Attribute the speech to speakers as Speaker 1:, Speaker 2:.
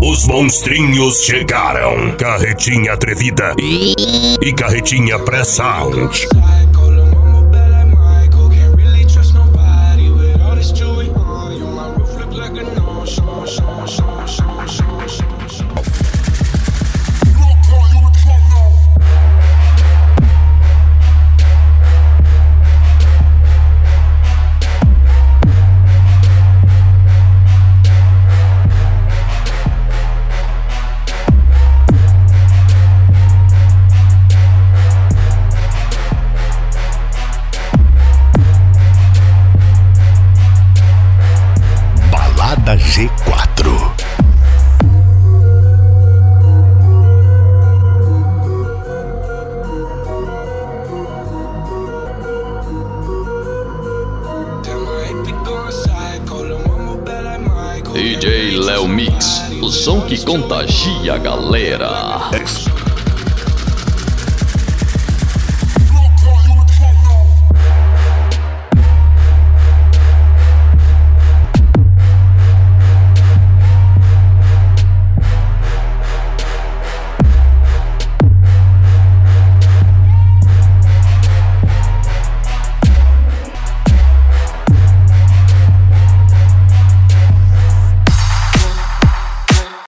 Speaker 1: Os monstrinhos chegaram. Carretinha atrevida e carretinha pré-sound. G4.
Speaker 2: DJ Léo Mix, o som que contagia a galera.